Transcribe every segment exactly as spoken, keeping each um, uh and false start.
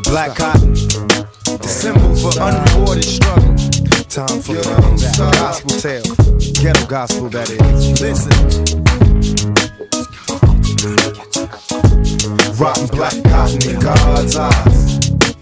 Black cotton, the symbol for unrewarded struggle. Time for that gospel tale, ghetto gospel that is. Listen. Rotten black cotton in God's eyes.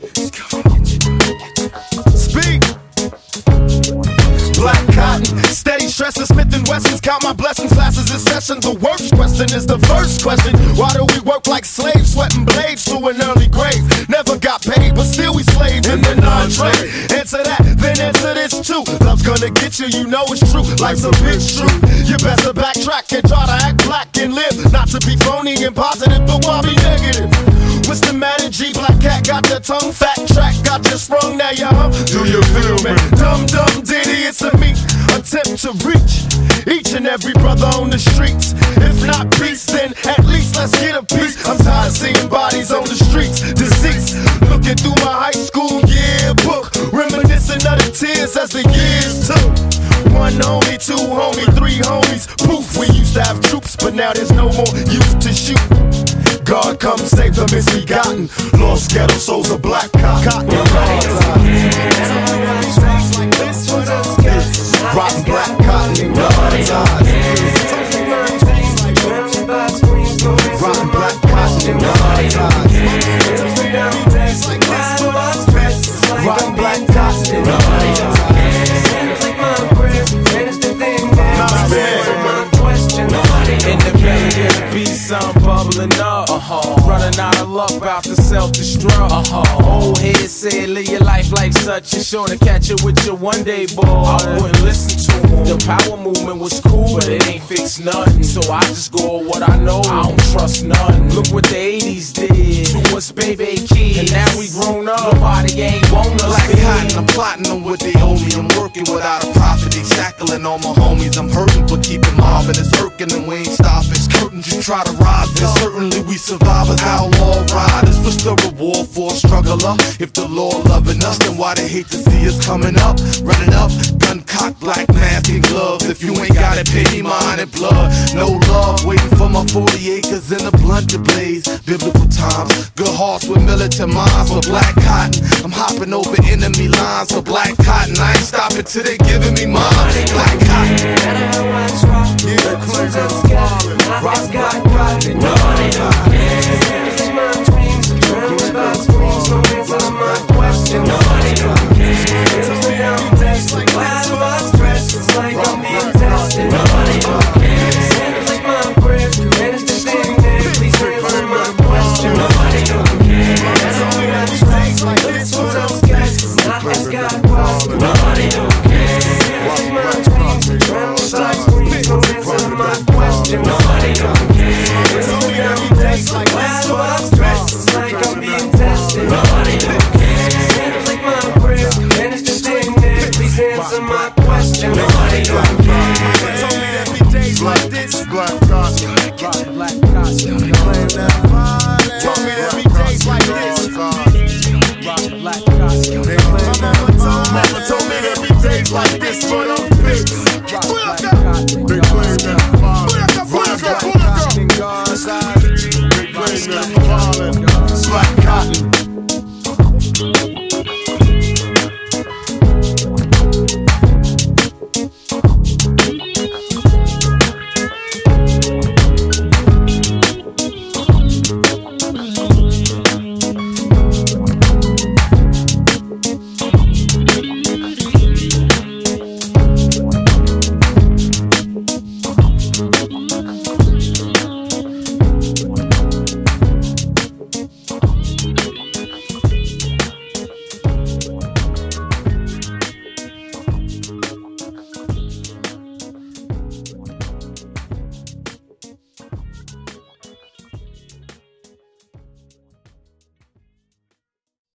Speak. Black cotton, steady stressing, Smith and Wessons. Count my blessings, classes in session. The worst question is the first question. Why do we work like slaves, sweating blades to an early grave? Never got paid, but still we slaves in the non-trade. Answer that, then answer this too. Love's gonna get you, you know it's true. Life's a bitch true. You better backtrack and try to act black and live. Not to be phony and positive, but why be negative? What's the matter, G? Black cat got the tongue, fat track got you sprung, now you hum. Do you feel me? Dumb, dumb, ditty, it's a me. Attempt to reach each and every brother on the streets. If not peace, then at least let's get a piece. I'm tired of seeing bodies on the streets, deceased. Looking through my high school yearbook, reminiscing of the tears as the years took. One homie, two homie, three homies. Poof, we used to have troops, but now there's no more youth to shoot. God come save the misbegotten. Lost ghetto souls of black cotton. Rotten black cotton in God's eyes. Rotten black cotton in God's eyes. Rotten black cotton in God's eyes. In the belly of the beast, I'm bubbling up. Uh-huh. Running out of luck, about to self-destruct. Uh-huh. Old head said, live your life like such. You're sure to catch it with your one day, boy. I wouldn't listen to him. The power movement was cool, but it ain't fixed nothing. So I just go with what I know. I don't trust nothing. Look what the eighties did to us baby kids. And now we grown up. Nobody ain't want us. Black cotton, I'm plotting on what they owe me. I'm working without a profit. They shackling all my homies. I'm hurting for keeping mobbing. It's irking and we ain't stopping. Curtains you try to rob this. Certainly we survivors, outlaw riders. What's the reward for a struggler? If the Lord loving us, then why they hate to see us coming up? Running up, gun cock, black mask and gloves. If you ain't got it, pay me mine and blood. No love, waiting for my forty acres in a blunt to blaze. Biblical times, good hearts with militant minds. For black cotton, I'm hopping over enemy lines. For black cotton, I ain't stopping till they giving me mine. Black cotton. Yeah, clean Rock, rock, rock, and nobody cares. It's my dreams, dreams about screens, no answer my question. Nobody cares. It's me every day, glad about stress. It's like I'm being tested. Nobody cares. It's like my prayers, and it's the thing that please answer my question. Nobody cares. That's all we got to say. Like this one's on sketch, not as God was. Nobody cares. It's like my dreams, dreams about screens, no answer my question. Nobody cares. It's only every day, like that's what I'm stressed.